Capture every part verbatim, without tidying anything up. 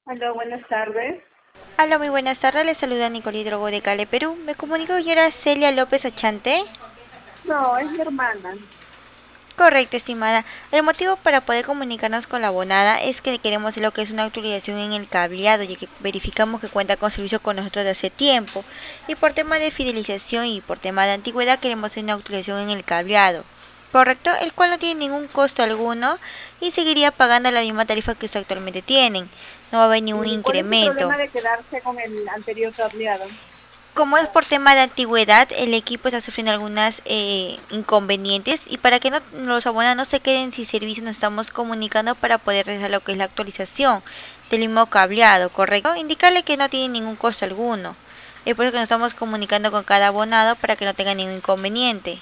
Hola, buenas tardes. Hola, muy buenas tardes. Les saluda Nicole Hidrogo de Cali, Perú. Me comunico con señora Celia López Achante. No, es mi hermana. Correcto, estimada. El motivo para poder comunicarnos con la abonada es que queremos hacer lo que es una actualización en el cableado, ya que verificamos que cuenta con servicio con nosotros de hace tiempo. Y por tema de fidelización y por tema de antigüedad queremos hacer una actualización en el cableado. Correcto, el cual no tiene ningún costo alguno y seguiría pagando la misma tarifa que ustedes actualmente tienen. No va a haber ningún ¿Y cuál es el incremento. problema de quedarse con el anterior cableado? Como es por tema de antigüedad, el equipo está sufriendo algunas eh, inconvenientes y para que no, los abonados no se queden sin servicio nos estamos comunicando para poder realizar lo que es la actualización del mismo cableado, ¿correcto? Indicarle que no tiene ningún costo alguno. Es por eso que nos estamos comunicando con cada abonado para que no tenga ningún inconveniente.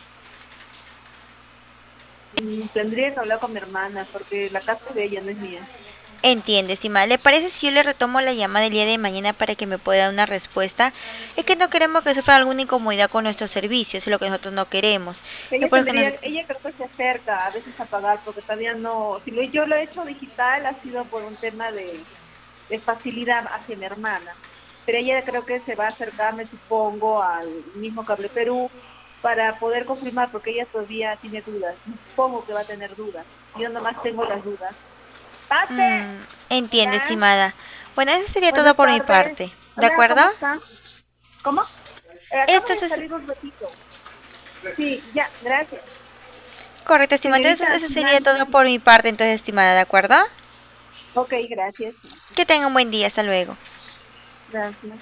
Mm, tendría que hablar con mi hermana porque la casa es de ella, no es mía. Entiende, estimada. ¿Le parece si yo le retomo la llamada el día de mañana para que me pueda dar una respuesta? Es que no queremos que sufra alguna incomodidad con nuestros servicios, es lo que nosotros no queremos. Es Ella por eso que nos... tendría, ella creo que se acerca a veces a pagar porque todavía no, si lo, yo lo he hecho digital ha sido por un tema de, de facilidad hacia mi hermana. Pero ella creo que se va a acercar, me supongo, al mismo Cable Perú para poder confirmar porque ella todavía tiene dudas. Me supongo que va a tener dudas. Yo nomás tengo las dudas. Pase. Mm, entiende, Hola, estimada. Bueno, eso sería todo buenas por mi tardes. parte. ¿De Hola, acuerdo? ¿cómo está? ¿Cómo? Eh, acabo de Entonces, salir un ratito. Sí, ya, gracias. correcto, estimada. Entonces, Señorita eso sería todo Nancy. por mi parte, entonces, estimada. ¿De acuerdo? Ok, gracias. Que tenga un buen día. Hasta luego. Gracias.